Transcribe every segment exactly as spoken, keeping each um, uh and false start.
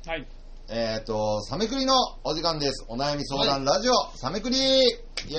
はい。 えっと、サメクリのお時間です。お悩み相談ラジオ、はい、サメクリイエーイ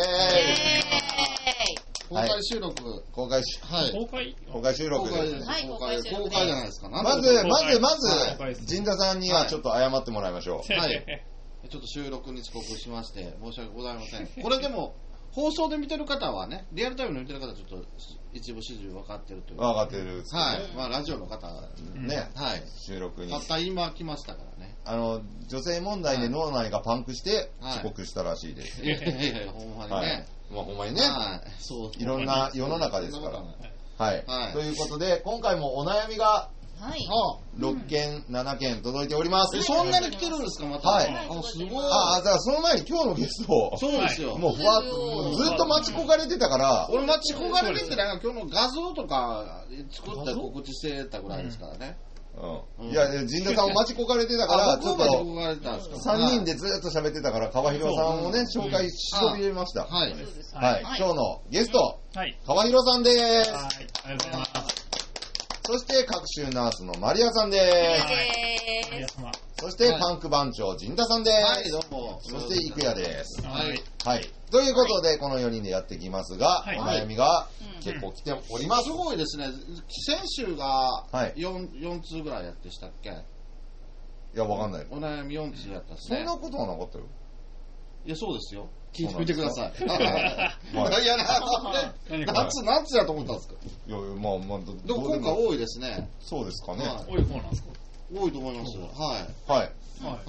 公開収録、 はい、公開し、 はい、公開公開収録です。 はい、公開、公開じゃないですか。 まず、まず、まず、陣田さんにはちょっと謝ってもらいましょう。 はい。ちょっと収録に遅刻しまして、申し訳ございません。これでも、放送で見てる方はね、リアルタイムで見てる方はちょっと一部始終分かってるという。 分かってる、ね。 はい。まあ、ラジオの方はね、 はい。 収録に。 たった今来ましたからね。 あの、女性問題で脳内がパンクして遅刻したらしいです。 いやいやいや、ほんまにね。 まあ、ほんまにね。 はい。そう。 いろんな世の中ですから。はい。ということで、今回もお悩みが、はい、ろっけん、ななけん届いております。 そんなに来てるんですか、また。 はい。 あ、すごい。 あ、だからその前に今日のゲストを。 そうですよ。 もうふわっと、ずっと待ち焦がれてたから。 俺待ち焦がれてて、なんか今日の画像とか作って告知してたぐらいですからね。 うん。いや、陣田さんも待ち焦がれてたから、 ちょっと、 さんにんでずっと喋ってたから、川広さんをね、紹介しそびれました。 はい。 はい。今日のゲスト、川広さんです。はい。ありがとうございます。そして各種ナースのマリアさんです。そしてパンク番長陣田さんです。 はい、どうも。 そして郁也です。 はい。 はい。ということで、このよにんでやっていきますが、お悩みが結構来ております。 すごいですね。先週が 4, よん通ぐらいやってしたっけ？いや、わかんない。 お悩みよん通やったっすね。 そんなことはなかったよ。 いや、そうですよ。聞いてみてください。いや、夏、夏やと思ったんですか？ いや、まあまあ、 でも今回多いですね。 そうですかね。 多い方なんですか？ 多いと思います。はい。 はい。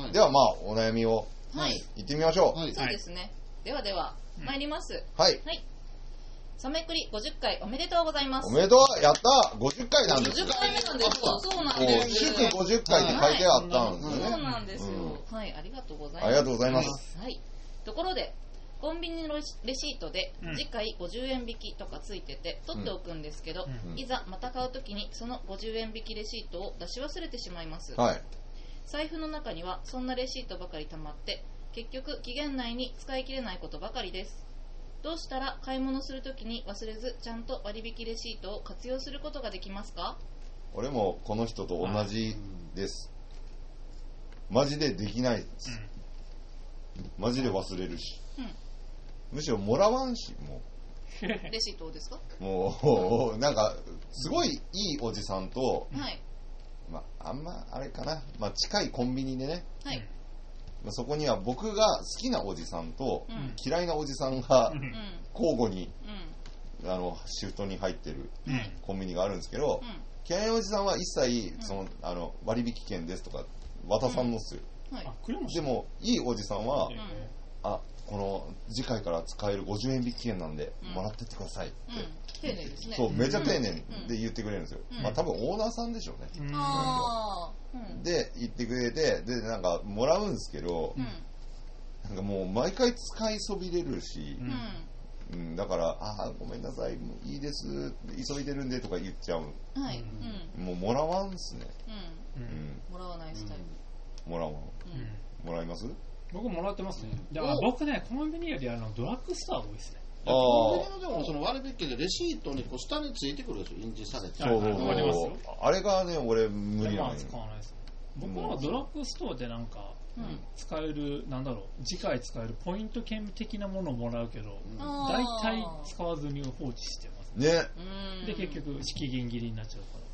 ではまあ、お悩みを言ってみましょう。 そうですね。ではでは、参ります。 はい。 はい。サメクリごじゅっかいおめでとうございます。 おめでとう、やったごじゅっかいなんですよ。ごじゅっかいめなんですよ。そうなんです。 祝ごじゅっかいって書いてあったんですよね。 そうなんですよ。はい、ありがとうございます。 ありがとうございます。 はい。ところで、コンビニのレシートで次回ごじゅうえん引きとかついてて取っておくんですけど、うん、いざまた買うときにそのごじゅうえん引きレシートを出し忘れてしまいます、 はい、 財布の中にはそんなレシートばかり溜まって結局期限内に使い切れないことばかりです。どうしたら買い物するときに忘れずちゃんと割引レシートを活用することができますか？ 俺もこの人と同じです。マジでできないです、うん、マジで忘れるし、うんむしろもらわんし、もう。レシートですか？ もう、なんか、すごいいいおじさんと、 はい。 まあ、あんま、あれかな、まあ、近いコンビニでね、 はい。 まあ、そこには僕が好きなおじさんと、うん、嫌いなおじさんが、うん、交互に、うん、あの、シフトに入ってるコンビニがあるんですけど、うん、嫌いなおじさんは一切、その、あの、割引券ですとか、渡さんのっすよ。 はい。 でも、いいおじさんは、あ、この次回から使えるごじゅうえん引き券なんでもらってってくださいって、 うんうん、丁寧ですね。 そうめちゃ丁寧で言ってくれるんですよ、うん、まあ多分オーナーさんでしょうね、うん、 あで言ってくれてでなんかもらうんですけど、うん、なんかもう毎回使いそびれるし、うんうん、だからあごめんなさいもういいです急いでるんでとか言っちゃう、 はいうん、もうもらわんっすね、 うんうん、もらわないスタイル、 もらわん、もらいます？ 僕もらってますね。だから僕ね、コンビニよりあのドラッグストア多いですね。 コンビニのでもその割引でレシートにこう下についてくるでしょ、印字されて。 そうそうそう。ありますよ。あれがね、俺無理なんです。 使わないです。僕はドラッグストアでなんか、うん、使えるなんだろう次回使えるポイント券的なものをもらうけど、大体使わずに放置してますね。ね。 で結局期限切りになっちゃうから。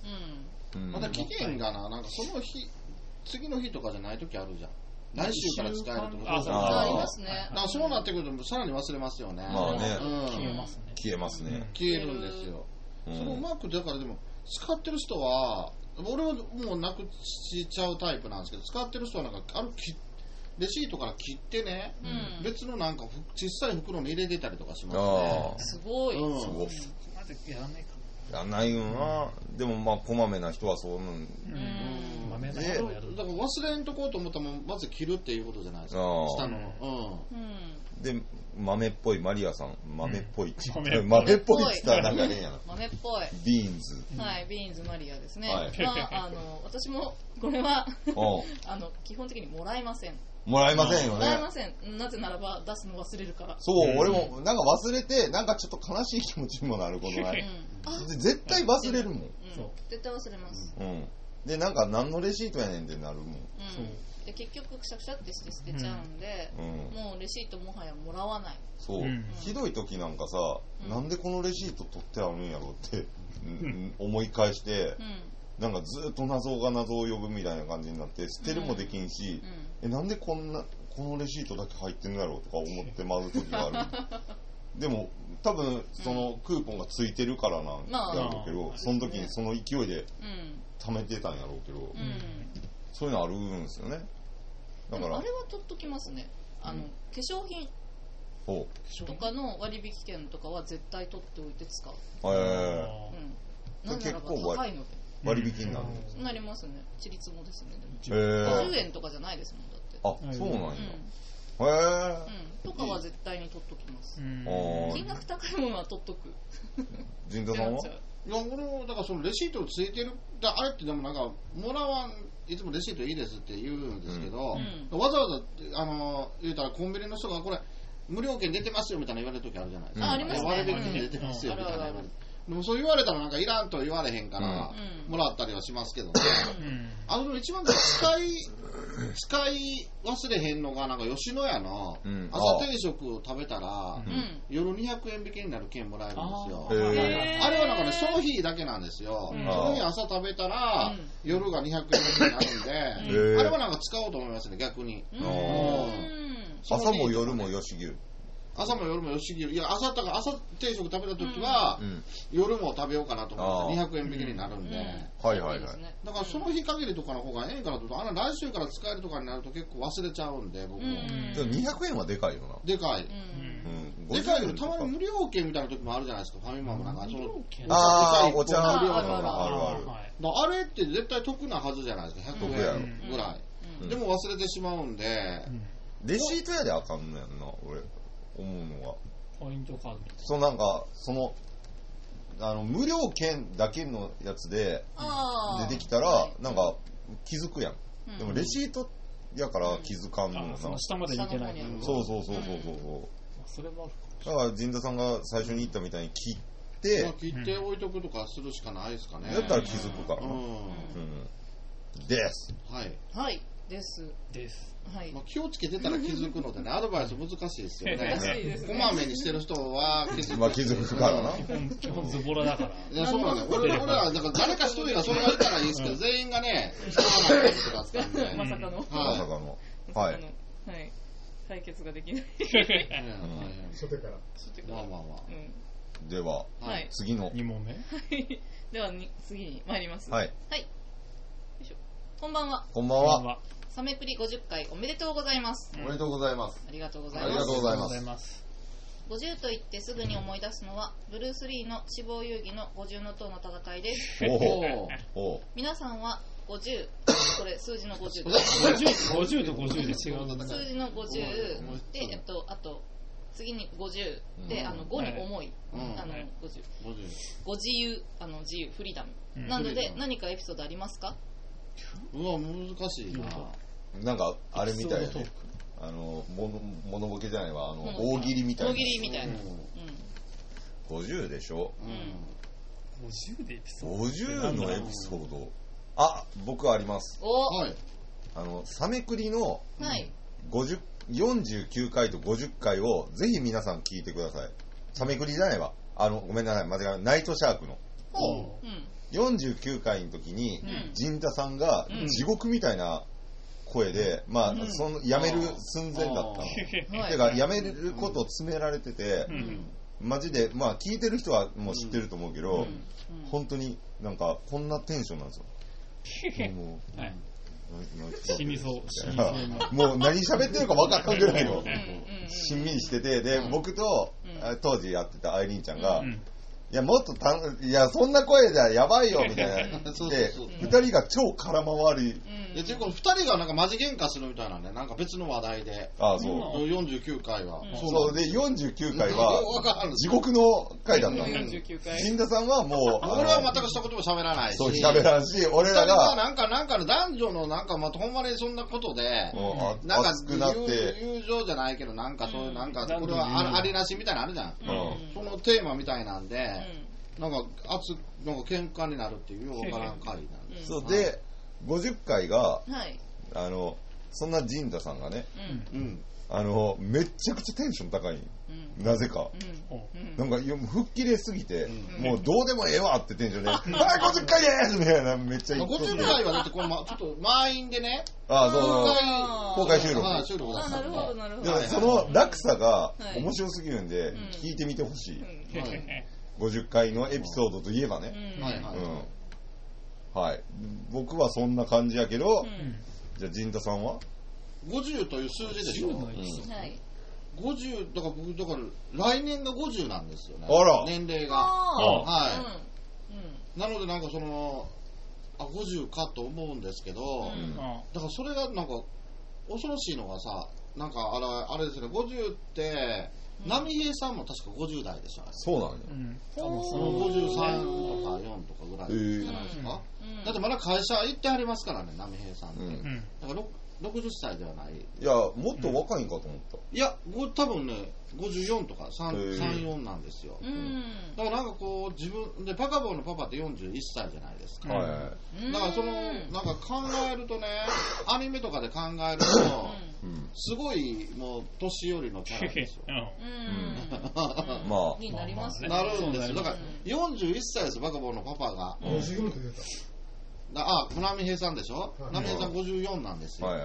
うん。また期限がななんかその日次の日とかじゃない時あるじゃん。来週から使えるとかありますね。 だからそうなってくるとさらに忘れますよね。 まあね、 うん、消えますね。 消えますね。 消えるんですよ。うん、そのうまくだからでも使ってる人は俺はもうなくしちゃうタイプなんですけど、使ってる人はなんかあるレシートから切ってね、うん、別のなんか小さい袋に入れてたりとかしますね。 すごい。 うん、 すごい。 まずやらないかな。やらないよな。うん、でもまあこまめな人はそうなん。うんでだから忘れんとこうと思ったらまず切るっていうことじゃないですか。下の、うん、 で豆っぽいマリアさん豆っぽいって、うん、豆っぽいって言ったらなんか変やな。 豆っぽいビーンズ、 はいビーンズマリアですね、 はい、 まあ、あの私もこれはあの基本的にもらえません。 もらえませんよね。 もらえません。なぜならば出すの忘れるから。 そう、うん、俺もなんか忘れてなんかちょっと悲しい気持ちにもなることない、うん、絶対忘れるもん、うん、 絶対忘れます、 うん、 でなんか何のレシートやねんってなるもん、 うん、で結局くしゃくしゃってして捨てちゃうんで、うん、もうレシートもはやもらわない。 そう、うん、ひどい時なんかさ、うん、なんでこのレシート取ってあるんやろって、うん、思い返して、うん、なんかずっと謎が謎を呼ぶみたいな感じになって捨てるもできんし、うん、えなんでこんなこのレシートだけ入ってんのやろとか思ってまう時があるでも多分そのクーポンがついてるからなんやろうけど、うん、その時にその勢いで貯めてたんやろうけど、うん、そういうのあるんですよね。 だからあれは取っときますね。あの、うん、化粧品とかの割引券とかは絶対取っておいて使う。へえー。うん。なんならば高いので割引になる、 うん、なりますね。ちりつもですね。でもへー。ごじゅうえんとかじゃないですもんだって。 あ、そうなんや。うんへえ、うん、とかは絶対に取っときます。うん、金額高いものは取っとく。 陣田さんは？ いや俺もだからそのレシートついてるだあれってでもなんかもらわんいつもレシートいいですって言うんですけど、うん、わざわざあの言うたらコンビニの人がこれ無料券出てますよみたいな言われる時あるじゃないですか。 あ、ありますね。 割引券出てますよみたいな言われる。でもそう言われたらなんかいらんと言われへんから、うん、もらったりはしますけどね。うん、あの一番使い使い忘れへんのがなんか吉野家の朝定食を食べたら、うん、夜にひゃくえん引きになる券もらえるんですよ。あ, あれはなんかねその日だけなんですよ。うん、その日朝食べたら、うん、夜がにひゃくえん引きになるんで、あれはなんか使おうと思いますね逆に。うん、 朝も夜も吉牛。 朝も夜も吉牛いや 朝, た朝定食食べた時は、うん、夜も食べようかなと思ってにひゃくえん引きになるんで、うんうん、 はいはいはいだからその日限りとかの方がええんかなとあの来週から使えるとかになると結構忘れちゃうんで僕も、 うん、にひゃくえんはでかいよなでかい、うんうん、でかいけどたまに無料券みたいな時もあるじゃないですかファミマもなんかそのああお茶無料あるあるあるあれって絶対得なはずじゃないですかひゃくえんぐらい、うん、でも忘れてしまうんで、うん、 レシートやであかんのやんな俺思うのはポイントカードそうなんかそのあの無料券だけのやつで出てきたら、はい、なんか気づくやん、うん、でもレシートやから気づかんのよな、うん、 その下まで見てないけどそうそうそうそうそうそう、うん、 それもあるかだから陣田さんが最初に言ったみたいに切って、 まあ、切って置いとくとかするしかないですかねやったら気づくからな、うんうん、ですはいはいですですはいまあ、気をつけてたら気づくのでねアドバイス難しいですよね難しいですねこまめにしてる人は気づく、 まあ、気づくからな基本ズボラだからいやそうなんだよ俺らはだから誰か一人がそれがいたらいいですけど、うん、全員がね使わないことだったんでまさかの、はい、 まさかのはい、はい、 解決ができない初手からまあまあまあ、 うん、では、はい、次のに問目ではに次に参りますはい、 はい、よいしょこんばんはこんばんはサメプリごじゅっかいおめでとうございます。 おめでとうございます。 ありがとうございます。 ありがとうございます。 ごじゅうと言ってすぐに思い出すのはブルース・リーの死亡遊戯のごじゅうの塔の戦いです。おお。皆さんはごじゅう、これ数字のごじゅうです。 ごじゅうとごじゅうで違う。 数字のごじゅうで、えっと、あと次にごじゅうで、あのごに重い、あのごじゅう。ご自由、あの自由、フリーダム。なので何かエピソードありますか？ うわ難しいな。 なんかあれみたいなねあのモノボケじゃないわあの大喜利みたいな大喜利みたいな、うん、 ごじゅうでしょ、 うん、ごじゅうでエピソードごじゅうのエピソードあ僕ありますお、 はい、あのサメクリのごじゅうよんじゅうきゅうかいとごじゅっかいをぜひ皆さん聞いてください。サメクリじゃないわあのごめんなさい間違えないナイトシャークの、うん、よんじゅうきゅうかいの時に陣田さんが地獄みたいな声で、まあ、その辞める寸前だったの。だから辞めることを詰められてて、マジで、まあ聞いてる人はもう知ってると思うけど、本当になんかこんなテンションなんですよ。もう、はい、 死にそう。 もう何喋ってるか分からんぐらいのしんみりしてて、で、僕と当時やってたアイリンちゃんが、いや、もっとたん、いや、そんな声じゃやばいよ、みたいな。で、二人が超空回り。 で、結構二人がなんかマジ喧嘩するみたいなんで、なんか別の話題で。 ああ、そう。 よんじゅうきゅうかいは。 そう、で、よんじゅうきゅうかいは、地獄の回だったの。 よんじゅうきゅうかい。 陣田さんはもう、 俺は全くしたことも喋らないし。 そう、喋らんし、俺らが。 なんか、なんかの男女の、なんか、まあ、ほんまにそんなことで、なんか、友情じゃないけど、なんかそういう、なんか、これはありなしみたいなのあるじゃん。そのテーマみたいなんで、なんか熱なんか喧嘩になるっていうよくわからん回なんで、 そうでごじゅっかいが、 はい、 あのそんな陣太さんがね、 うん、 あのめっちゃくちゃテンション高い、うん、なぜか、うん、なんか吹っ切れすぎて、うん、もうどうでもええわってテンションで「はいごじゅっかいです!」みたいなめっちゃ言ってごじゅっかいはだってこの、ま、ちょっと満員でねああそう公開収録あ収録だったなるほどなるほどその落差が面白すぎるんで、はい、聞いてみてほしい、うんはい、ごじゅっかいのエピソードといえばね、うん、はいはい、うんはい、僕はそんな感じやけど、うん、じゃあ陣太さんはごじゅうという数字でしょ、うん、はいごじゅうだから僕だから来年がごじゅうなんですよね、 あら年齢がはい、うんうん、なのでなんかそのあごじゅうかと思うんですけど、うん、だからそれがなんか恐ろしいのがさなんかあれあれですねごじゅうって波平さんも確かごじゅう代でしょそうなんや、 うん、ごじゅうさんとかよんとかぐらいじゃないですか、えー、だってまだ会社行ってはりますからね波平さんって、うん、だからろくじゅっさいではないいやもっと若いんかと思った、 うん、いや多分ねごじゅうよんとかさんじゅうよんなんですよ、うん、だからなんかこう自分でバカボーのパパってよんじゅういっさいじゃないですか、はい、だからそのなんか考えるとねアニメとかで考えると、うん、すごいもう年寄りのキャラですよ、うん、 まあになりますねなるんですよだからよんじゅういっさいですバカボーのパパが、うんあ、波平さんでしょ、はい、波平さんごじゅうよんなんですよ、はい、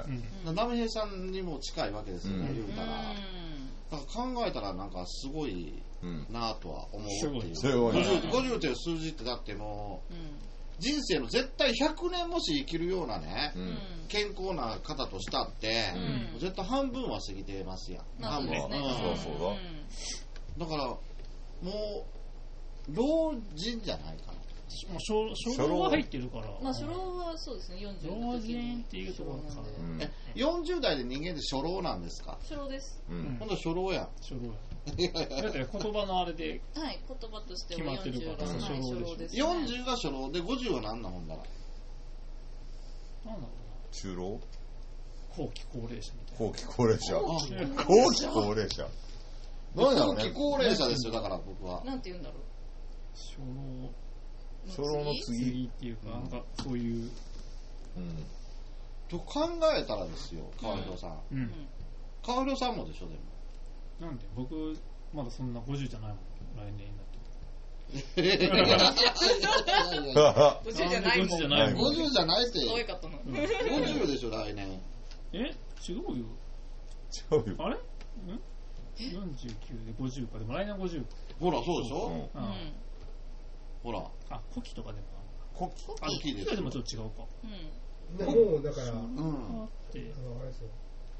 波平さんにも近いわけですよね、うん、言うたらだから考えたらなんかすごいなとは思うっていう、うん、ごじゅう, ごじゅうという数字ってだってもう、うん、人生の絶対ひゃくねんもし生きるようなね、うん、健康な方としたって、うん、絶対半分は過ぎてますやん、半分、ねうん、 そうそうだだからもう老人じゃないかなまあ、初老は入ってるから、 まあ、初老はそうですねよんじゅう老人っていうところから、 うん、えよんじゅう代で人間って初老なんですか初老です、 うん、今度初老や初老やだって言葉のあれではい言葉として決まってるから初老です、ね、 よんじゅうが初老でごじゅうは何なほんだらなんだろうな中老後期高齢者みたいな後期高齢者後期高齢者何だろうね後期高齢者ですよだから僕はなんて言うんだろう初老初老の次っていうか、なんかそういう、 うん、と考えたらですよ川広さん、うん、川広さんもでしょでもなんで僕まだそんなごじゅうじゃないもん来年になってごじゅうじゃないもんごじゅうじゃないって可愛かったのごじゅうでしょ来年え違うよ違うよあれんよんじゅうきゅうでごじゅうかでも来年ごじゅうほらそうでしょ、うんうん、ほらあ古希とかでも古希古希でもちょっと違うかうんもうだからうんあのあれですよ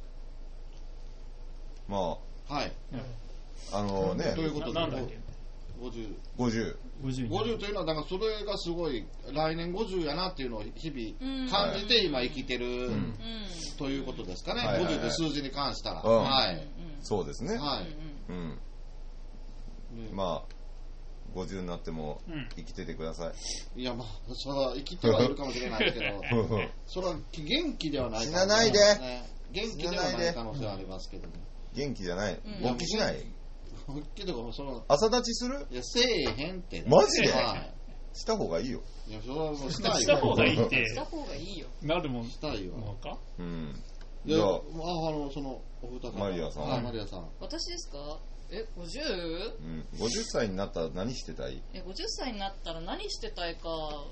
まあはいあのねどういうことでなんだっけごじゅうごじゅうごじゅうごじゅうというのはだからそれがすごい来年ごじゅうやなっていうのを日々感じて今生きてる、うん、ということですかね、はいはいはい、ごじゅうという数字に関したら、うん、はい、 そうですねはい、 うんうん、まあごじゅうになっても生きててください、 うん、いやまあそれは生きてはいるかもしれないけどそれは元気ではないかもしれないですね元気ではない可能性はありますけどね元気じゃない勃起しない勃起とかもその朝立ちするいやせえへんってマジで、はい、した方がいいよいやそれはもうしたいよした方がいいってした方がいいよなるもんしたいよもうかうんいやああのそのお二方マリアさんはいマリアさん私ですかえ、ごじゅう？ うん、ごじゅっさいになったら何してたい？ え、ごじゅっさいになったら何してたいか、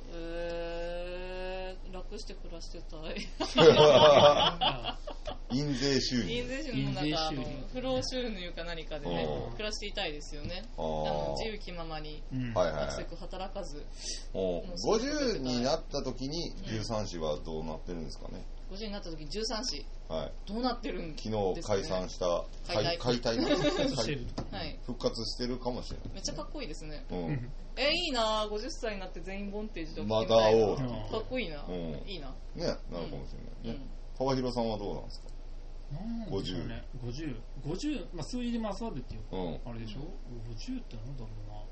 えー、楽して暮らしてたい。 印税収入。 印税収入もなんかあの不労収入か何かでね、暮らしていたいですよね。あの自由気ままに、なくせく働かず。 ごじゅうになった時にじゅうさん子はどうなってるんですかね？ ごじゅうになった時じゅうさん子、 はい、 どうなってるんですか、 ね、昨日解散した解体解体復活してるかもしれない、ね、 めっちゃかっこいいですね、 うん、 えいいなごじゅっさいになって全員ボンテージとまた会おうかっこいいな、うん、いいなねなるかもしれないね、うん、川広さんはどうなんですかごじゅう、ね、ごじゅう、ごじゅう、まあ、数字で勝るっていうか、うん、あれでしょ、ごじゅうってなんだろうな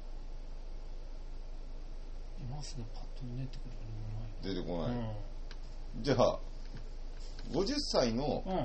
今すぐパッと出てくるあれもない出てこない、うん、じゃあごじゅっさいの、うん、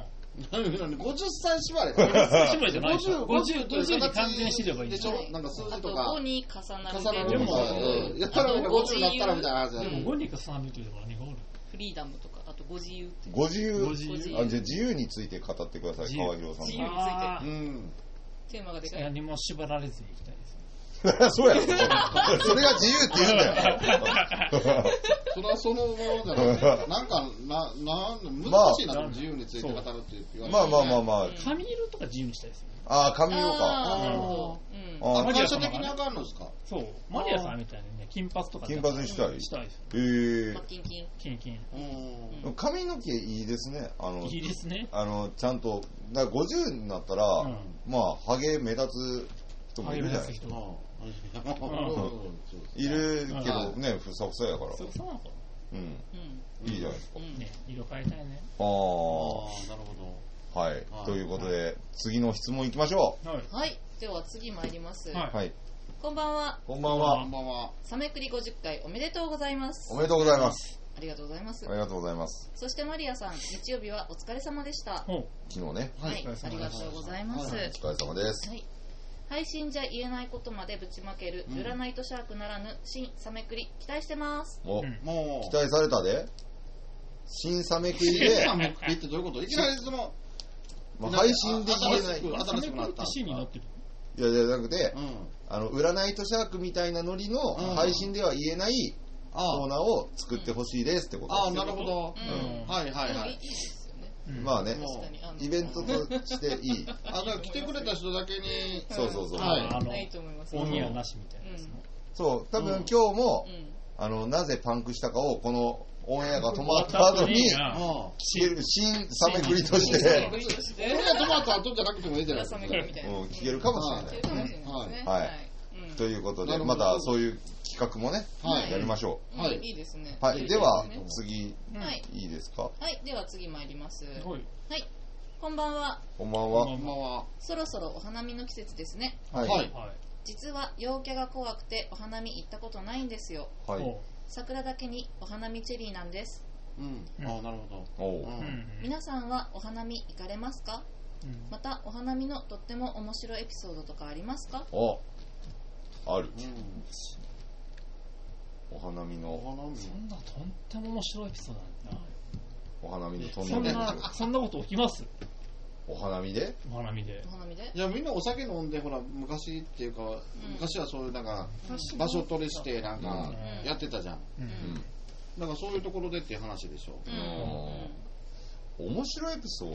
ごじゅっさい縛り縛りじゃないでしょごじゅうという形に完全してればいいでしょ、 なんか数字とかあとごに重なる重なるでもやったらごじゅうになったらみたいな話でもごに重なるというのは何がおるフリーダムとか、あとご自由っていう。 ご自由。 ご自由あ、じゃあ自由について語ってください、川広さん自由についてあーうん。 テーマがでかい。 何も縛られずに行きたいですね。 そうやろ。それが自由って言うんだよ。 それはそのものじゃなくて、なんか、な、なん、難しいな、 まあ自由について語るって言われて。 まあまあまあまあ。 髪色とか自由にしたいですよね。 ああ、髪色か。 あーなるほど。うん。 ああ、会社的にあかんのですか？ そう。マリアさんみたいにね、金髪とか。 金髪にしたいしたいですよ。 へえマッキンキン。 キンキン。 うん。 髪の毛いいですね。あの、 いいですね。 あの、ちゃんと、だからごじゅうになったら、 うんまあ、ハゲ目立つ人もいるじゃないですか。 人。 いるけどね、ふさふさやから。 そうそうなのかうん。 うん。 いいじゃないですか。 うん。 ね、色変えたいね。 ああ、 ああ、なるほど。 はい。ということで、次の質問いきましょはい。 はい。では次参ります。 はう。はい。 こんばんは。 こんばんこはん。ばんは。 サメクリごじゅっかいおめでとうございますお。めでとうございます。 ありがとうございますあ。りがとうございます。 そしてマリアさん、日曜日はお疲れ様でした。 ほう。 昨日ね、 はい。 お疲れ様でしたありがとうございます。 はいお疲れ様です。 はい。配信じゃ言えないことまでぶちまける、ルラナイトシャークならぬ新サメクリ期待してます。 お、 うんもう、 期待されたで。新サメクリで、 サメクリってどういうこと？いきなりその、 まあ、配信で言えない。 新しく新しくなったんですか？ C になってる。 いやいや、じゃなくて、 うん。 あの、占いとシャークみたいなノリのうん配信では言えないあコーナーを作ってほしいですってことあ、ああ、 ですよ。 なるほど。 うんはいはいはいでもいいいい。ですよね。 うんまあね、 もう確かに。あのイベントとしていい。 あ、だから来てくれた人だけに、 そうそうそう。 はいあのいいと思います。 オンエアなしみたいなやつも。 そう、多分うん今日も、 うん。 あの、なぜパンクしたかを、このオンエアが止まった後に、 うんうん。 聞ける新サメクリとしサメてク、リとしてこれがトマト後じゃなくてもいいじゃないですサか。 メクリみたいな。 うん聞けるかもしれない聞けるかもしれないですね。 はいうんということで、 なるほどまたそういう企画もね、 はいやりましょうんはいいいですね。 う。はい、 いいではすね、 次、 はい。 いいですか？ はい。では次参ります。 すごい。 はい。こんばんは。 こんばんは。 こんばんは。 そろそろお花見の季節ですね。 はい。 ははいい。 はい。 実は陽キャが怖くてお花見行ったことないんですよ。 ほう桜だけにお花見チェリーなんです。 うん。ああ、なるほど。 おううんうん皆さんはお花見行かれますか？ うんまたお花見のとっても面白いエピソードとかありますか？ お、ある。 うん。 お花見おの、 花見。 そんなとんでも面白いエピソードなんだお花見のとんでそんもないな、そんなこと起きますお花見でお花見でお。花見でいや、みんなお酒飲んで、ほら、昔っていうか、昔はそういうなんか、場所取りして、なんかう、んやってたじゃん。 う。 うんん。 だからそういうところでっていう話でしょ。 うん面白いエピソー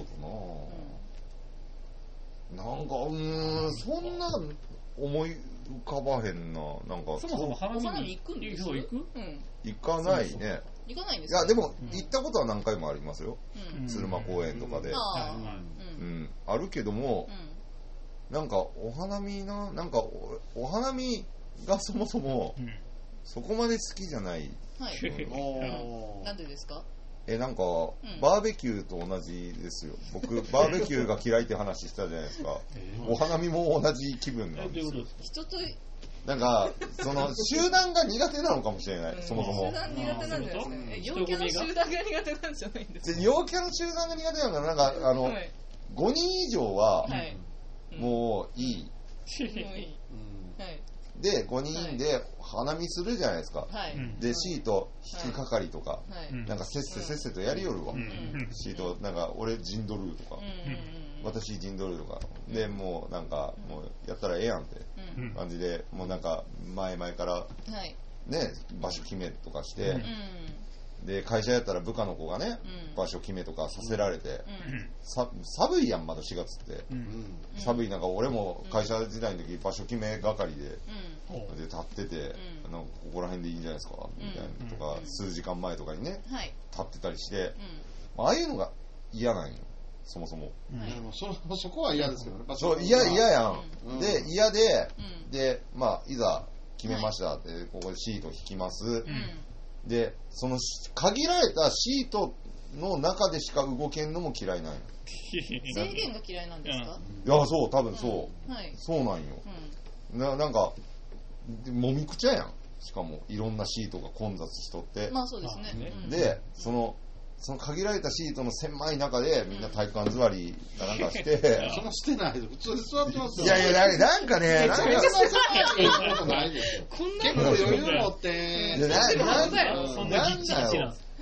ドなぁ。なんか、うーん、そんな思い浮かばへんな。なんか、 そもそも花見お花見に行くんですそう行くうん。 行かないね。 行かないんですか？ いや、でも、 うん行ったことは何回もありますよ。 うん。 うん鶴間公園とかで。 ああ。 はいはいうん。 うん。あるけどもう、ん。 なんか、お花見な、なんかお、お花見がそもそも、 うん。 そこまで好きじゃない。 はい。 おーなんでですか？ え、なんか、 んバーベキューと同じですよ。僕、バーベキューが嫌いって話したじゃないですか。お花見も同じ気分なえ、 んですよどういうこと。ですか？ 人と、 なんか、その、集団が苦手なのかもしれない、 うんそもそも集。団苦手なんじゃないですか？ うんえ陽キャの集団が苦手なんじゃないんですか？ で陽キャの集団が苦手なのかな、なんか、あの、 はい。 ごにん以上は、 はい。 もういい。 もういい。 うんはい。 で、ごにんで花見するじゃないですか。 はい。 うんで、シート引く係とか、 はい。 うんなんかせっせせっせとやりよるわ。 うんうんシート、なんか、俺陣取るとかうん、うん私陣取るとか。で、もうなんか、もうやったらええやんってうんうんうん感じで、もうなんか、前々からはい。 ね、場所決めとかして、 うんで、会社やったら部下の子がね、 うん場所決めとかさせられて、 うんさ寒いやん、まだしがつって。 うんうんうん寒い中、俺も会社時代の時場所決め係で、 ほうで立ってて、 うんなんかここら辺でいいんじゃないですか、みたいなとか、 うん数時間前とかにね、 はい。 立ってたりして、 うああいうのが嫌なんよ、そもそも。 うんいやもうそそこは嫌ですけどね。 そう、嫌、嫌やん。 うんで、嫌で、 ん。 で、まあ、いざ決めましたって、ここでシート引きます。 うん。 で、その限られたシートの中でしか動けんのも嫌いなんよ。 制限が嫌いなんですか？ いや、そう、多分そう。 はい。 そうなんよ。 うななんか、でもみくちゃやん。しかも、いろんなシートが混雑しとってん。。まあそうですねまあね。 うん、 で、その、その限られたシートの狭い中でみんな体育館座りかなんかして、 そんなしてないです。普通に座ってますよ。 いやいや、ななんかね、なんか、 めちゃめちゃ座ってることないですよ。 こんな結構余裕持っていやななんそうだよなそんなギッチギチなんです。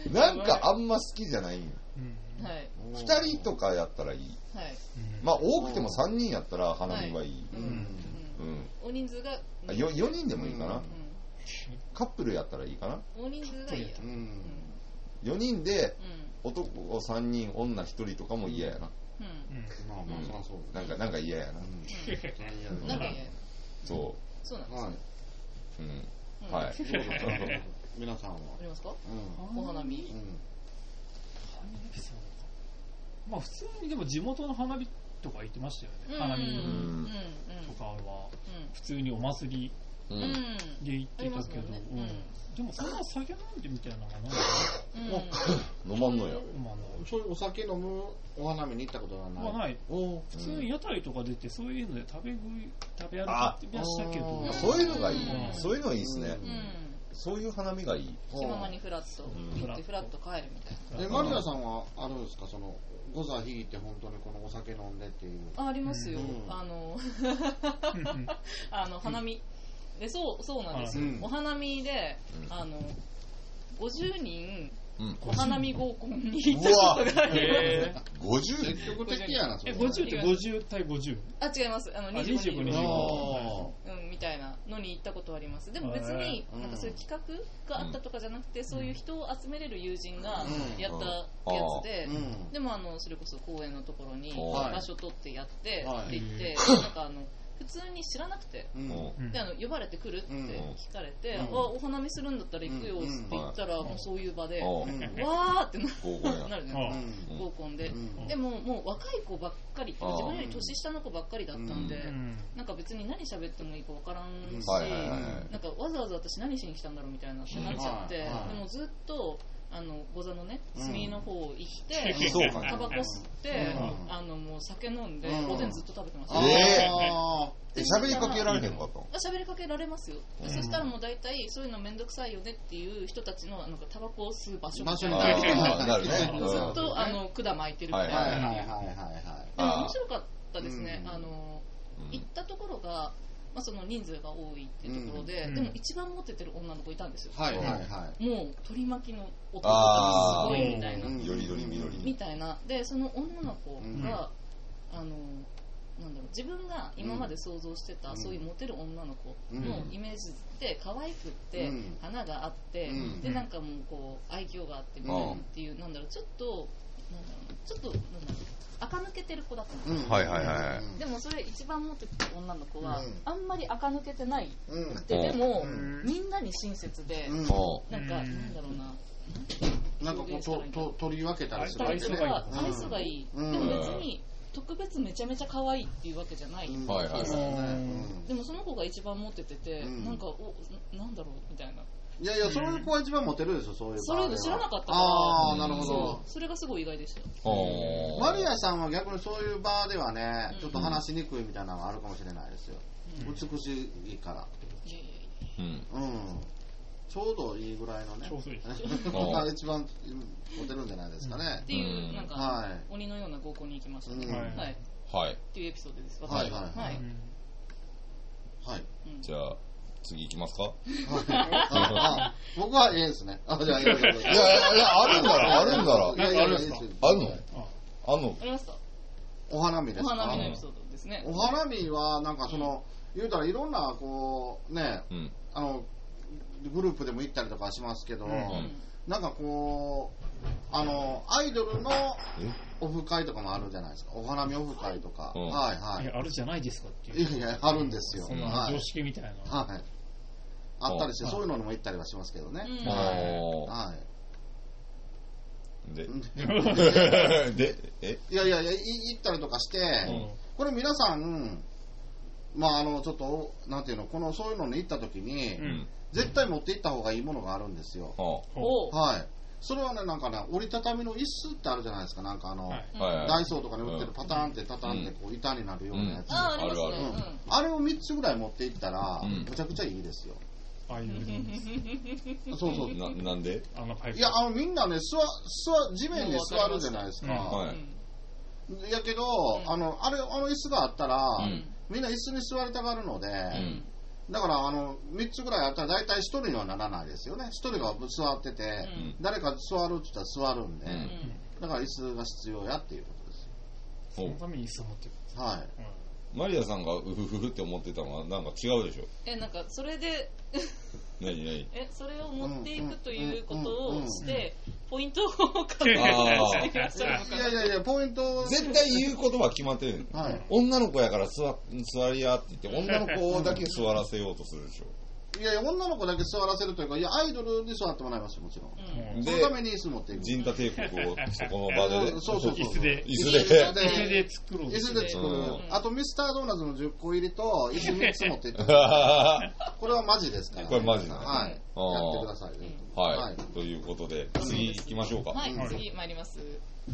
なんかあんま好きじゃないんよ。 はい。 ふたりとかやったらいい。 はい。 まあ多くてもさんにんやったら花見はいい。 うん。大人数がよにんでもいいかな。カップルやったらいいかな。 大人数がいいや。 よにんで男さんにん女ひとりとかも嫌やな。 うん。まあまあそらそう。 なんかなんか嫌やな。 なんか嫌や。 そう。 そうなんです。 うん。はい。 皆さんはありますか？お花見。 まあ普通にでも地元の花火とか行ってましたよね。花見とかは普通にお祭りで行ってたけど、でもそんな酒飲んでみたいなのがない飲まんのや。 そういうお酒飲むお花見に行ったことはない？ ない。普通に屋台とか出てそういうので食べ食い食べ歩きってましたけど、 そういうのがいい。そういうのはいいですね。そういう花見がいい。 気ままにフラッと行ってフラッと帰るみたいな。 え、マリアさんはあるんですか、そのゴザ引いて本当にこのお酒飲んでっていう。 あ、ありますよ。あのあの花見で、そうそうなんですよ。お花見であのごじゅうにんお花見合コンに行ったことがあります。 ごじゅう？ 積極的やな。 え、ごじゅうってごじゅう対ごじゅう？ あ、違います。あのにじゅうご、にじゅうご。うん、みたいなのに行ったことあります。でも別になんかそういう企画があったとかじゃなくて、そういう人を集めれる友人がやったやつで、でもあのそれこそ公園のところに場所取ってやってって言って、なんかあの普通に知らなくて、うん、であの呼ばれてくるって聞かれて、うん、あお花見するんだったら行くよって言ったら、うん、もうそういう場で、うん、わーってなるね、合コンで、うん、でももう若い子ばっかり、自分より年下の子ばっかりだったんで、うん、なんか別に何喋ってもいいか分からんし、うん、なんかわざわざ私何しに来たんだろうみたいなってなっちゃって、うん、でもずっとあのゴザのね隅の方行って、うん、タバコ吸って、うん、あのもう酒飲んで、うん、おでんずっと食べてました。 えー、喋りかけられへんかった？ 喋りかけられますよ。うん、そしたらもう大体そういうのめんどくさいよねっていう人たちのなんかタバコを吸う場所みたいな、なるね、ずっとあの管巻いてるみたいな。はいはいはいはい。でも面白かったですね。うん、あの行ったところが。まあ、その人数が多いっていうところで、うん、でも一番モテてる女の子いたんですよ。はいはいはい。もう取り巻きの男がすごいみたいな。 よりどりみどり。 みたいな。で、その女の子が、うん、あの、なんだろう、自分が今まで想像してた、うん、そういうモテる女の子のイメージって可愛くって、うん、花があって、うん、で、なんかもうこう、愛嬌があってみたいなっていう、うん、なんだろう、ちょっと、なんだろう、ちょっと、なんだろう、垢抜けてる子だったんですよ、 はいはいはい、 でもそれ一番持ってた女の子は、うん、あんまり垢抜けてないくて、うん、でも、うん、みんなに親切で、うん、なんか、なんだろうな、 なんかこうとと取り分けたりするわけね、 愛想がいい、うん、でも別に特別めちゃめちゃ可愛いっていうわけじゃないんですよね。でもその子が一番持っててて、うん、なんかおなんだろうみたいな。 いやいや、そういう子は一番モテるでしょ、そういうそれ知らなかったから。 ああ、なるほど。 それがすごい意外でした。 マリアさんは逆にそういう場ではね、うん、ちょっと話しにくいみたいなのがあるかもしれないですよ。うん、美しいから。うん。うん。ちょうどいいぐらいのね。ちょうどいい。が一番モテるんじゃないですかね。 っていう、なんか、はい、鬼のような合コンに行きましたね。はい。 はい。 っていうエピソードです。 はい。 はい。 はい。じゃあ、次行きますか？ 僕はええですね。あ、じゃあいやいやいや、 いやいや、あるんだら、あるんだら。 いやいやいや、 あるの？あんの？ ありました。 お花見ですか？ お花見のエピソードですね。 お花見は、なんかその、言うたらいろんな、こう、ね、あの、グループでも行ったりとかしますけど、なんかこう、あの、アイドルのオフ会とかもあるじゃないですか。お花見オフ会とか。はいはい。 あるじゃないですかっていう。 いやいや、あるんですよ。 そんな常識みたいな。 はい。あったりして、そういうのにも行ったりはしますけどね。はい。 で、で、えいやいやいや、行ったりとかして、これ皆さん、まああの、ちょっと、なんていうの、この、そういうのに行った時に、絶対持って行った方がいいものがあるんですよ。はい。それはね、なんかね、折りたたみの椅子ってあるじゃないですか、なんかあの、ダイソーとかに売ってるパターンって畳んで、こう、板になるようなやつ。 あるある。 あれをみっつぐらい持って行ったら、むちゃくちゃいいですよ。 ああいうそうそう。 な、なんで？ いや、あの、みんなね、座、座、地面に座るじゃないですか。やけど、あの、あれ、あの椅子があったら、みんな椅子に座りたがるので、 だからあのみっつぐらいあったら大体ひとりにはならないですよね。ひとりが座ってて、うん、誰か座るって言ったら座るんで、うん、だから椅子が必要やっていうことですよ。 そのために椅子を持ってるんです。 はい、 うん、マリアさんがうふふふって思ってたのはなんか違うでしょ。 え、なんかそれで何何え、それを持っていくということをしてポイントを考えていらっしゃるのかな。 いやいやいや、ポイント絶対言う言葉決まってる、はい、女の子やから座、座りやって言って女の子だけ座らせようとするでしょ。 いやいや、女の子だけ座らせるというか、いや、アイドルに座ってもらいますよ、もちろん。うん、そのために椅子持っていく。 陣太帝国をそこの場で、ね、 そうそうそう。 椅子で。 椅子で。 椅子で作ろう。 椅子で作る。うん、あと、ミスタードーナツのじゅっこ入りと、椅子みっつ持っていって。これはマジですから、ね。 これマジね。 はい。やってください、ね。 はい。はい、ということで、次行きましょうか。 はい、次参ります。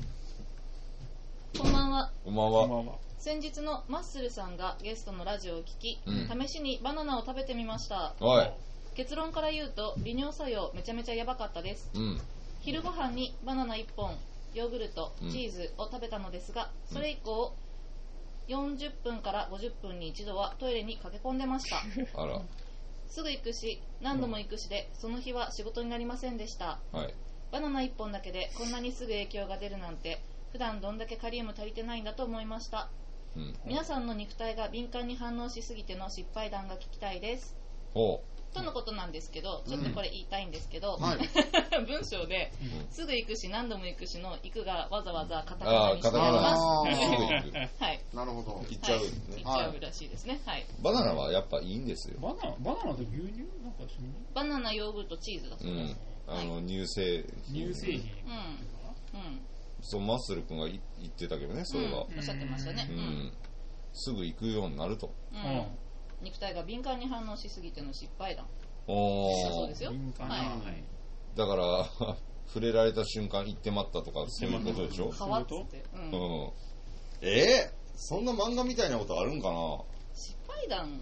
こんばんは。 こんばんは。こんばんは。 先日のマッスルさんがゲストのラジオを聞き、うん、試しにバナナを食べてみました。 はい。 結論から言うと利尿作用めちゃめちゃやばかったです、うん、昼ご飯にバナナいっぽん、ヨーグルト、チーズを食べたのですが、それ以降よんじゅっぷんからごじゅっぷんに一度はトイレに駆け込んでましたあら、 すぐ行くし何度も行くしで、その日は仕事になりませんでした、はい、バナナいっぽんだけでこんなにすぐ影響が出るなんて、普段どんだけカリウム足りてないんだと思いました、うん、皆さんの肉体が敏感に反応しすぎての失敗談が聞きたいです。 おうとのことなんですけど、ちょっとこれ言いたいんですけど、うんはい、文章で、うん、すぐ行くし何度も行くしの行くがわざわざカタカナにしてあります。はい。 なるほど。 行っちゃう、ね、 はい、行っちゃうらしいですね。はい。 バナナはやっぱいいんですよ。 バナナ、バナナと牛乳なんかバナナ、ヨーグルト、チーズだそうです。 うん、あの乳製品。乳製品。うん。うん。 そうマッスル君が言ってたけどね、それは。 うん、おっしゃってましたね。 うん。うん、すぐ行くようになると。 うん。うん肉体が敏感に反応しすぎての失敗談。 おーそうですよ。敏感、はい、 だから触れられた瞬間行ってまったとかそういうことでしょ。 変わっつって、うんうん、 えー、そんな漫画みたいなことあるんかな。 失敗談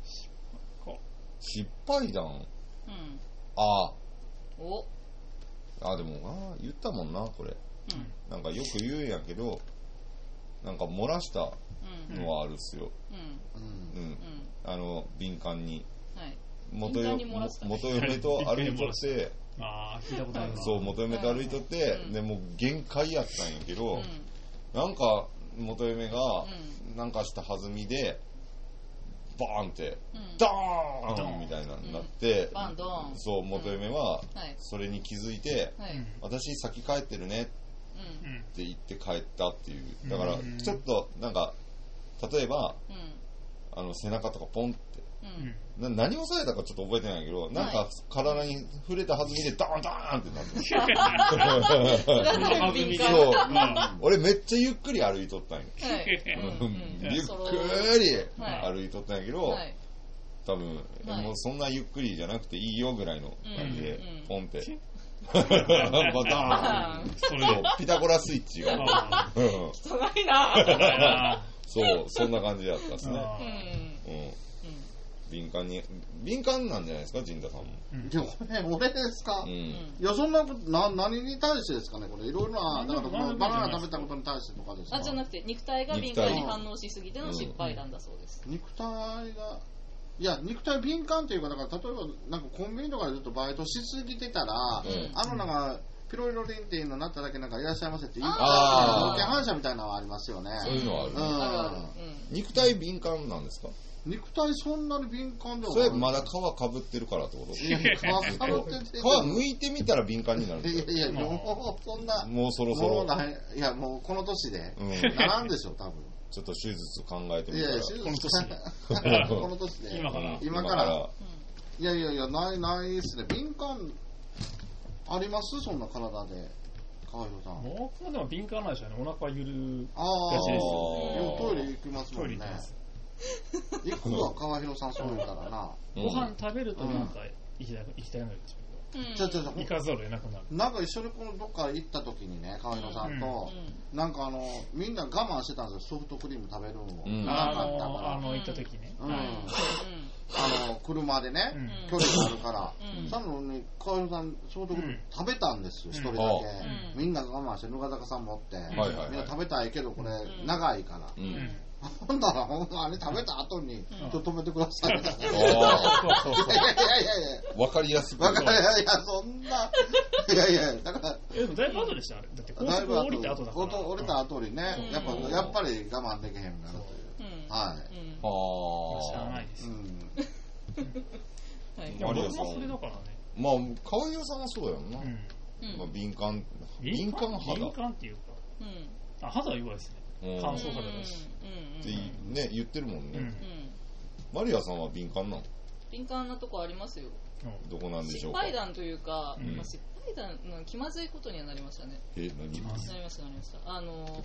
失敗談、うん、あおあでもあ言ったもんなこれ、うん、なんかよく言うんやけどなんか漏らしたのはあるっすよ、うんうんうん、あの敏感に、はい、元, よ元嫁と歩いとってあ聞いたことあるなそう元嫁と歩いとって、うん、でもう限界やったんやけど、うん、なんか元嫁がなんかした弾みでバーンって、うん、ドーンみたいなになって、 バンドーンそう元嫁はそれに気づいて、はい、私先帰ってるねって言って帰ったっていうだからちょっとなんか例えば、うん、あの背中とかポンって、うん、な何をされたかちょっと覚えてないけど、はい、なんか体に触れた弾みでドーンドーンってなってるそう、うん、俺めっちゃゆっくり歩いとったんよ、はい、ゆっくり歩いとったんやけど、はい、多分、はい、もうそんなゆっくりじゃなくていいよぐらいの感じで、うん、ポンってバターンそれピタゴラスイッチが汚いなそうそんな感じだったですね、うんうん、敏感に敏感なんじゃないですか陣田さんも、 うん、でもこれ俺ですか、うん、いやそんなな何に対してですかねこれいろいろなだからバナナ食べたことに対してとかですか。 あじゃなくて肉体が敏感に反応しすぎての失敗なんだそうです、 うん、肉体がいや肉体敏感というかだから例えばなんかコンビニとかでずっとバイトしすぎてたら、うん、あのなんかピロリロリンっていうのになっただけなんかいらっしゃいませって言ったら条件反射みたいなのはありますよね。 そういうのはある、ねうんうん、肉体敏感なんですか。 肉体そんなに敏感ではない。それまだ皮かぶってるからってこと。いや皮かぶってて皮剥いてみたら敏感になるんですよ。 いやいやもうそんなもうそろそろいやもうこの年で、うん、ならんでしょ多分。 ちょっと手術考えてみたら。 いやいや手術この年でこの年で今から今から、うん、いやいやいやないないですね。敏感ありますそんな体で。川弘さん。 僕はでも敏感なんでしょうね。お腹ゆるがちですよ。トイレ行きますもんね。行くわ川弘さんそう言ったらな。 ご飯食べるとなんか行きたく行きたくなるでしょう。 じゃじゃじゃ行かざるを得なくなる。 なんか一緒にこのどっか行った時にね川弘さんと、うん、なんかあのみんな我慢してたんですよソフトクリーム食べるのを、うん、長かったから。 あの行った時ね。 うん。はいあの車でね、うん、距離があるから、うん、そのに川弘さんソフトクリーム食べたんですよ一、うん、人だけ、うん、みんなが我慢してぬが坂さん持って、うん、みんな食べたいけどこれ長いから、うん、 ほんなら、ほんまあれ食べた後に、ちょっと止めてくださいみたいな。いやいやいやいや。 わかりやすく。 わかりやすい。いや、そんな。いやいや、だから。 え、でもだいぶ後でした、あれ。だって高速降りた後だから。 降りた後にね、やっぱ、やっぱり我慢できへんなるという。はい。 はあ。知らないです。 マリアさん。 それだからね。 まあ、川井さんはそうやんな。まあ、敏感。敏感肌。 敏感っていうか。あ、肌は弱いですね。乾燥肌だし。 ってね、言ってるもんね。マリアさんは敏感なの？ 敏感なとこありますよ。 どこなんでしょうか。 失敗談というか、まあ、失敗談の気まずいことにはなりましたね。 え、何？ なりましたなりました。あの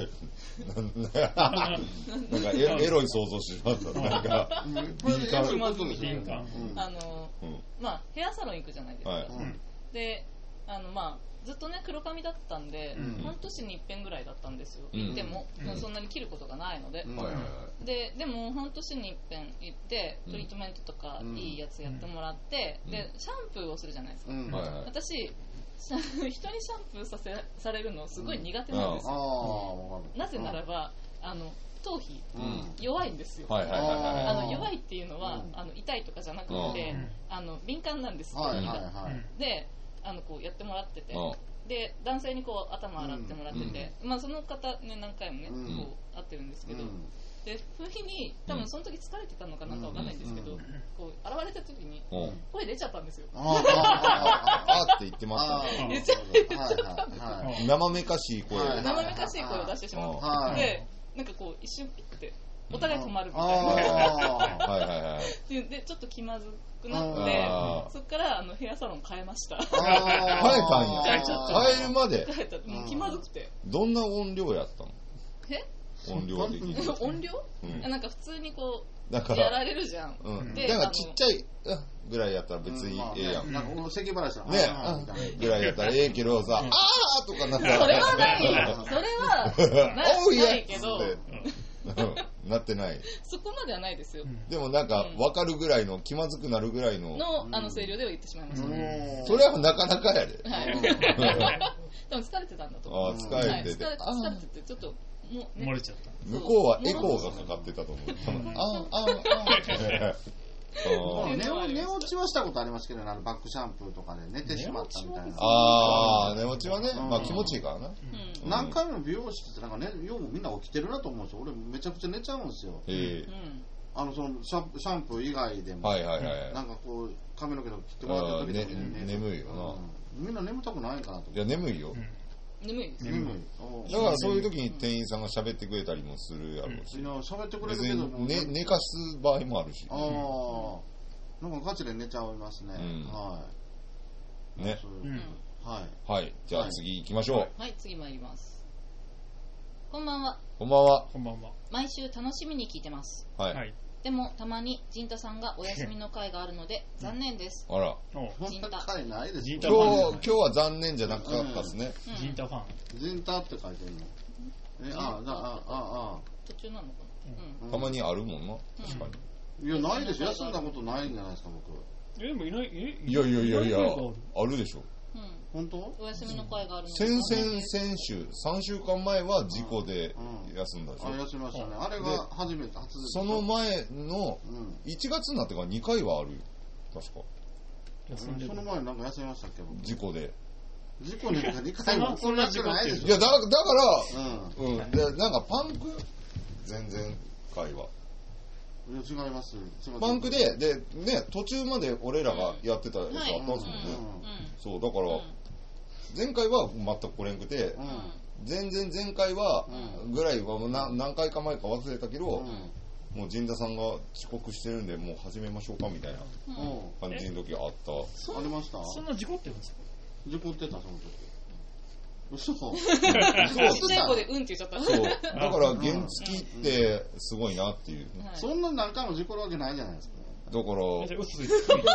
なんかエロい想像してしまった。なんか敏感気まずい敏感。あのまあヘアサロン行くじゃないですか。で、あのまあ。ずっとね黒髪だったんで、うん、半年に一遍ぐらいだったんですよ、うん、行っても、うん、そんなに切ることがないので、うん、で, でも半年に一遍行ってトリートメントとかいいやつやってもらって、うん、でシャンプーをするじゃないですか、うん、私人にシャンプーさせされるのすごい苦手なんですよ、うん、なぜならばあの頭皮、うん、弱いんですよ、あの弱いっていうのは、うん、あの痛いとかじゃなくて、うん、あの敏感なんです、はいはいはい、であのこうやってもらってて、で男性にこう頭洗ってもらってて、うん、まあその方ね何回もね、うん、こう会ってるんですけど、うん、で不意に多分その時疲れてたのかなんかわかんないんですけど、うん、こう現れた時に声出ちゃったんですよ。 あーあーって言ってましたね。 言っちゃってはいはい、生めかしい声、 はい、生めかしい声を出してしまって、はい、でなんかこう一瞬ピッてお互い止まるみたいな、はいはいはい、でちょっと気まずくなってそっからあのヘアサロン変えました。 変えたんや。変えるまで変えた、もう気まずくて。 どんな音量やったの？ え？ 音量的に音量、うん、なんか普通にこうやられるじゃん、 うん、でなんかちっちゃいぐらいやったら別にええやん、 なんかこの咳払いしたらねぐらいやったらええけどさ、あーとかなったらそれはないよ、それはないけどなってない。 そこまではないですよ。 でもなんか分かるぐらいの、気まずくなるぐらいののあの声量では言ってしまいましたね。 それはなかなかやで。 はい。でも疲れてたんだと思う。 ああ疲れてて。 疲れててちょっともう漏れちゃった。 向こうはエコーがかかってたと思う。ああああ。 寝落ちはしたことありますけど、あのバックシャンプーとかで寝てしまったみたいな。 ああ、寝落ちはね、まあ気持ちいいからな。 何回も美容室ってなんかね、ようみんな起きてるなと思うんですよ。俺めちゃくちゃ寝ちゃうんですよ。あのそのシャンプー以外でも、なんかこう髪の毛とか切ってもらってる時に眠いよな。 みんな眠たくないかなと。 いや眠いよ。 眠いです。 眠い。だからそういう時に店員さんが喋ってくれたりもするやろうし。 喋ってくれるけどもね、寝かす場合もあるし。 ああ、なんかガチで寝ちゃいますね。はい。 ね。 はい。 はい。じゃあ次行きましょう。はい、次参ります。こんばんは。 こんばんは。 こんばんは。 毎週楽しみに聞いてます。 はい。 でもたまにジンタさんがお休みの会があるので残念です。 あら。 ジンタ会ないですよ。 今日今日は残念じゃなかったですね。 ジンタファン。 ジンタって書いてるの。え、あ、あ、あ、あ、 途中なのかな。たまにあるもんな。確かに。 いやないですよ。休んだことないんじゃないですか僕。 え、でもいないえ？ いやいやいやいやあるでしょ。 本当？ お休みの会があるので。 先々先週さんしゅうかんまえは事故で休んだでしょ。 あ、休みましたね。あれが初めて初その前のいちがつになってからにかいはある。確か。 その前なんか休みましたっけ？ 事故で。 事故ににかいもそんな事故ないでしょ。 いやだだからうんでなんかパンク全然会は。 違います。 パンクででね途中まで俺らがやってたやつあったんですもんね。そうだから。前回は全く来れんくて、うん、前々前回はぐらいは何, 何回か前か忘れたけど、うん、もう陣田さんが遅刻してるんでもう始めましょうかみたいな感じの時があった。 ありました。 そんな事故ってるんですか？ 事故ってたその時。嘘。そう。 ちっちゃい子でうんって言っちゃった。 そう。だから原付ってすごいなっていう。 はい、そんな何回も事故るわけないじゃないですか。 だから、 事故った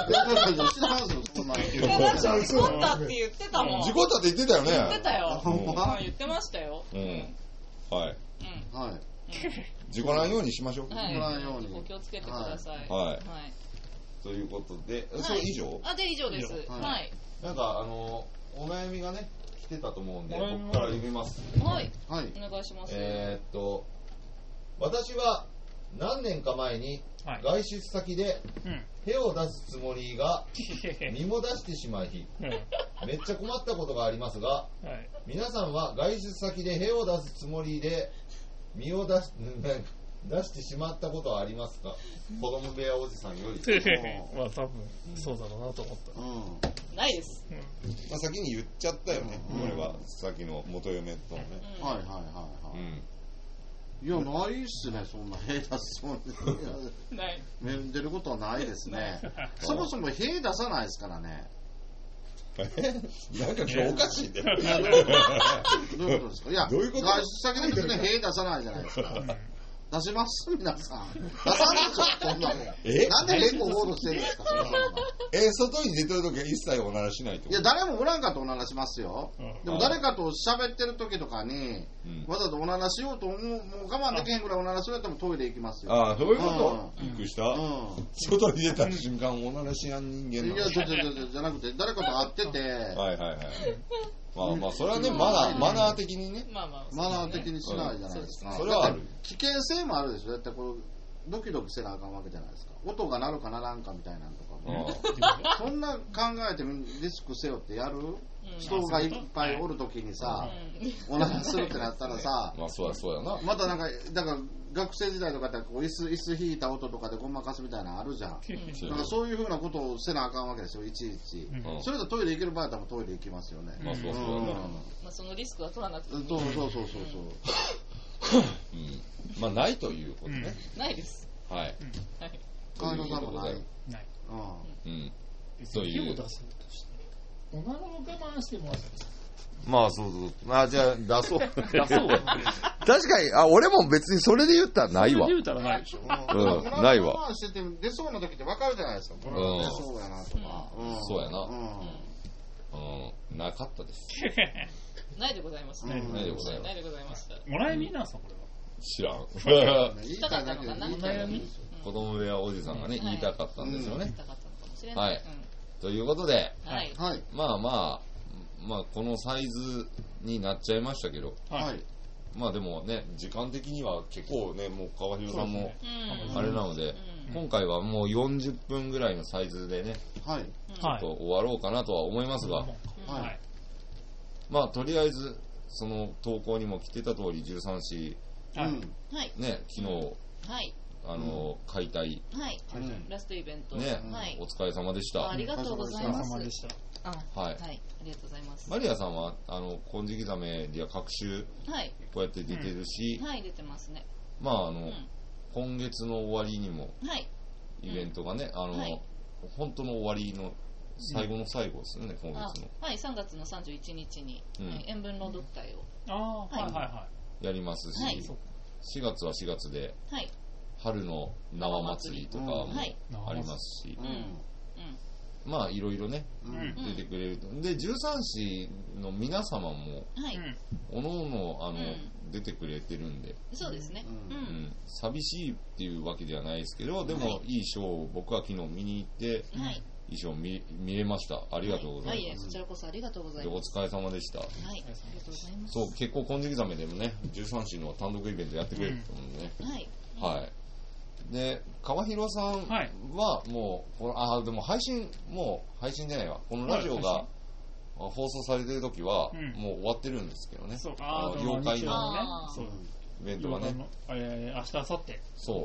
って言ってたもん。 事故ったって言ってたよね。 言ってたよ。言ってましたよ。 うん。はい。 はい。 事故ないようにしましょう。 事故ないように。 お気をつけてください。 はい。ということで、それ以上？ あ、で以上です。はい。 なんかあのお悩みがね来てたと思うんで、僕から読みます。 はい。はい。お願いします。 えっと私は何年か前に外出先で屁を出すつもりが身も出してしまい、めっちゃ困ったことがありますが、皆さんは外出先で屁を出すつもりで身を出し出してしまったことはありますか？子供部屋おじさんより。 まあ多分そうだろうなと思った。 うん、ないです。 まあ先に言っちゃったよね。これはさっきの元嫁とね。 はいはいはいはい。いやないっすね、そんな屁出すつもりで。ない。出ることはないですね。そもそも屁出さないですからね。 なんか今日おかしいね。どういうことですか？いや、外出先で別に屁出さないじゃないですか。出します皆さん。出さないでしょ、こんなもん。えなんで屁こうとしてるんですか、そんなもん。 え、外に出てるときは一切おならしないってこと？ いや、誰もおらんかとおならしますよ。でも誰かと喋ってるときとかに、わざとおならしようと思う、もう我慢できへんぐらいおならするやったらトイレ行きますよ。 ああ、そういうこと？びっくりした。外に出た瞬間おならしやん人間なの？ いや、じゃじゃなくて、誰かと会ってて。はいはいはい。まあまあ、それはね、マナー、マナー的にね。 まあまあ、 マナー的にしないじゃないですか。 それはある。 危険性もあるでしょ。だってこう、ドキドキせなあかんわけじゃないですか。音が鳴るかならんかみたいなのとかも。そんな考えてリスクせよってやる？人がいっぱいおるときにさ、おならするってなったらさ、 まあそうやそうやな。 またなんか、だから学生時代とかってこう椅子、椅子引いた音とかでごまかすみたいなのあるじゃん。だからそういうふうなことをせなあかんわけですよ、いちいち。それとトイレ行ける場合は多分トイレ行きますよね。 まあそうそうやな。 まあそのリスクは取らなくてもいい。 そうそうそうそうそう。 まあないということね。 ないです。 はい。 川野さんもない。 ない。 うん。 そういう。おならを我慢してもらったんですか？ まあそうそう。あ、じゃあ出そう。出そう。確かに、あ、俺も別にそれで言ったらないわ。 それで言ったらないでしょ。 うん、ないわ。 我慢してて出そうな時って分かるじゃないですか。これは出そうやなとか。 そうやな。うん。なかったです。 ないでございます。 ないでございます。 ないでございました。 お悩みなんすかこれは？ 知らん。 言いたかったのかな。 子供部屋おじさんがね、言いたかったんですよね。 言いたかったのかもしれない。 はい。ということで、 はい。 まあまあ、まあこのサイズになっちゃいましたけど、 はい。 まあでもね、時間的には結構ね、もう川広さんもあれなので、今回はもうよんじゅっぷんぐらいのサイズでね、 はい。 ちょっと終わろうかなとは思いますが、はい。まあとりあえず、その投稿にも来てた通りじゅうさんし、 はい。 ね、昨日、はい。あの、解体。 はい。ラストイベント。 ね、お疲れ様でした。 ありがとうございます。 お疲れ様でした。 はい。ありがとうございます。 マリアさんは、あの、金色ザメや各週、こうやって出てるし、 はい、出てますね。 まあ、あの、今月の終わりにも、イベントがね、あの、本当の終わりの最後の最後ですよね、今月の。 はい、さんがつのさんじゅういちにちに、塩分朗読会を。 ああ、はいはいはい。 やりますし、しがつはしがつで、春の縄祭りとかもありますし、まあいろいろね、出てくれる。で、じゅうさんしの皆様も、おのおのあの出てくれてるんで、 そうですね。 寂しいっていうわけではないですけど、でもいいショーを僕は昨日見に行って、いいショー見見れました。ありがとうございます。 こちらこそありがとうございます。 お疲れ様でした。はい、 ありがとうございます。 そう、結構金色ザメでもね、じゅうさんしの単独イベントやってくれると思うんでね。はい。はい。で、川広さんはもう、はい、あ、でも配信、もう配信じゃないわ。このラジオが放送されてる時は、もう終わってるんですけどね。 そうあの妖怪のイベントがね。 えー、明日、明後日。 そう。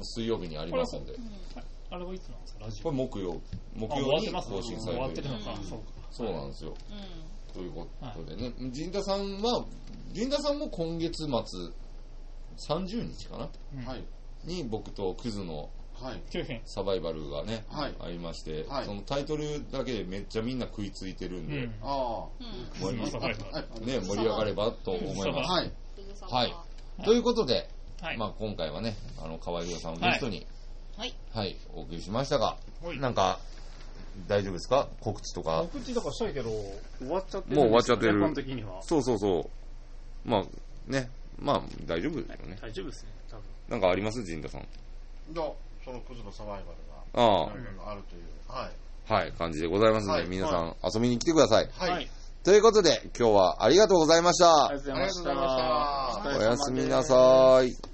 水曜日にありますんで。 あれはいつなんですかラジオ？ これ木曜。木曜に更新されてる。 終わってるのか。 そうなんですよ。ということでね。陣田さんは、陣田さんも今月末、さんじゅうにちかな。はい。に僕とクズのサバイバルがね、はい、ありまして、はい、そのタイトルだけでめっちゃみんな食いついてるんで、うん、あ盛り、ね、盛り上がればと思います。はい。はい。ということで、はい、まあ今回はね、あの川広さんをゲストに、はい、はい、お送りしましたが、はい、なんか大丈夫ですか？告知とか。 告知とかしたいけど終わっちゃってる、 もう終わっちゃってる。 一般的には。 そうそうそう。まあね、まあ大丈夫ですよね。 大丈夫ですね。多分。 なんかあります陣田さん？いや、そのクズのサバイバルがあああるという、はい、 はい、感じでございますので、はい、皆さん、はい、遊びに来てください。 はい。 ということで今日はありがとうございました。 ありがとうございました。 おやすみなさい。